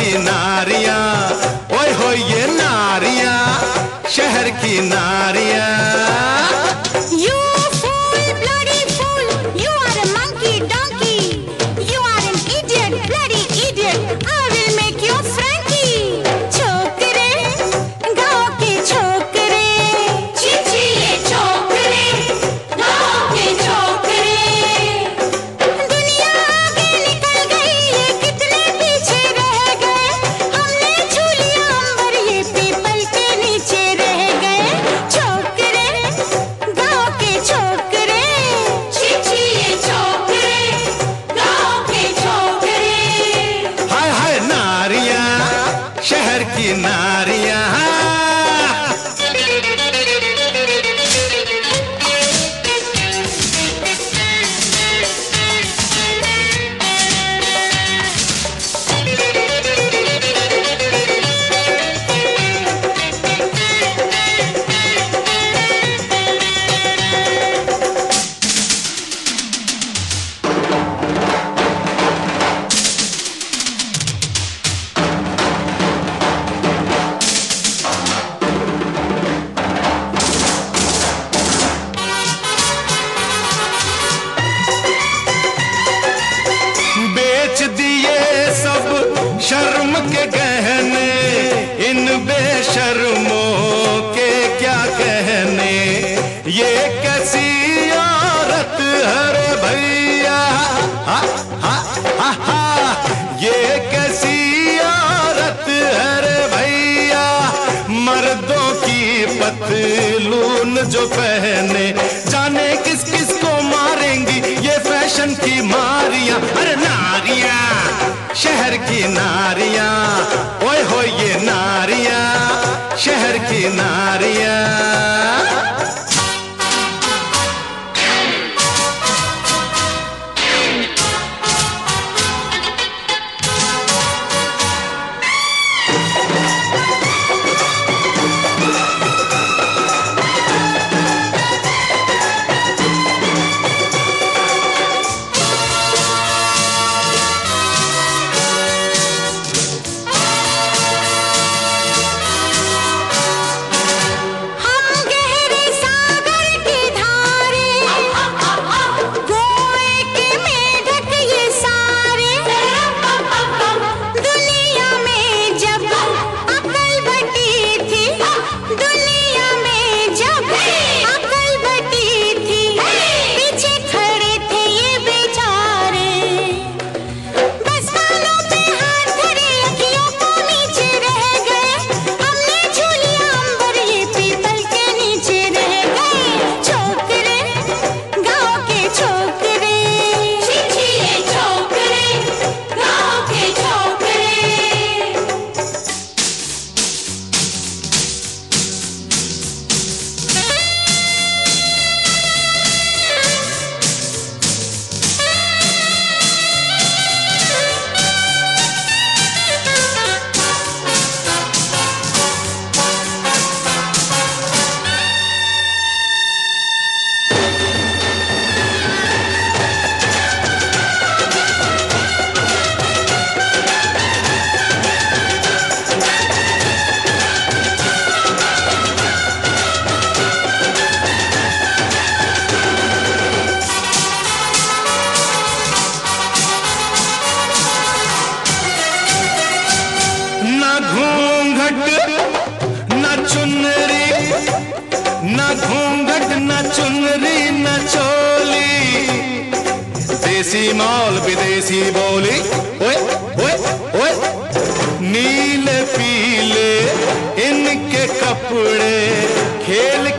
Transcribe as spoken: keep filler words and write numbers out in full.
की नारियां, ओए हो ये नारियां, शहर की नारियां। शहर की नारियां। शर्म के गहने इन बेशर्मों के क्या कहने, ये कैसी औरत है रे भैया, हा हा हा हा, ये कैसी औरत है रे भैया, मर्दों की पतलून जो पहने, जाने किस किस को मारेंगी ये फैशन की मारियां। अरे नारियां, शहर की नारियां, ओए हो ये नारियां, शहर की नारियां। न चुनरी न घूंघट न चुनरी न चोली, देसी मौल विदेशी बोली, ओए ओए ओए, नीले पीले इनके कपड़े, खेल